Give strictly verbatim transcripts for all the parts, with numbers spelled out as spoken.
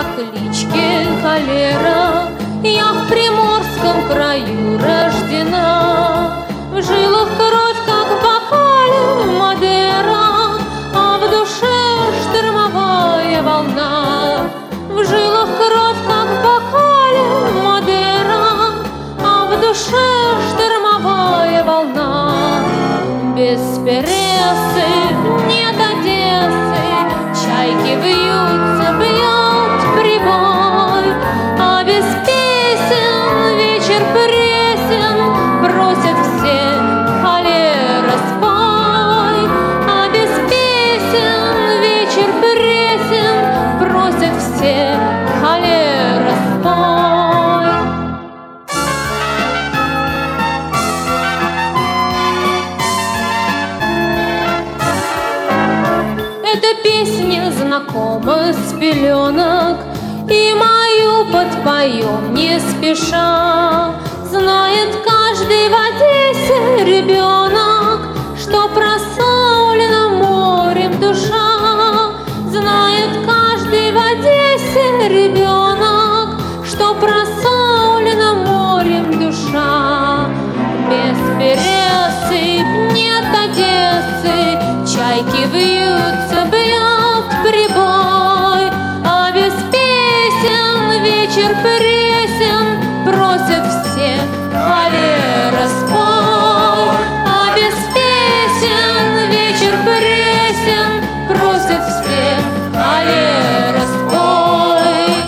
кличке Холера. Я в приморском краю рождена, в жилах кровь, как в бокале Мадера, а в душе штормовая волна. В жилах кровь, как в бокале Мадера, а в душе штормовая волна. Без Пересы нет Одессы, чайки вьются, бьет прибой, а без песен вечер пресен, просят все: холера, спой. А без песен вечер пресен, просят все: холера, спой. Эта песня знакома с пеленок, и мою подпоем не спеша. Знает каждый в Одессе ребенок, что просолена морем душа. Знает каждый в Одессе ребенок, что просолена морем душа. Без Пересы нет Одессы, чайки вьются, бьет прибой, а без песен вечер пресен, просят все: холера, спой. А без песен вечер пресен, просят все: холера, спой.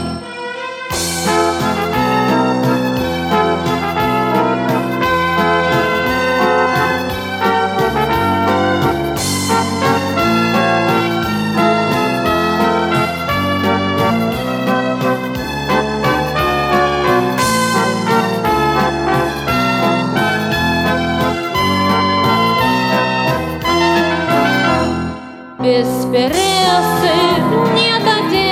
Без Пересы нет Одессы,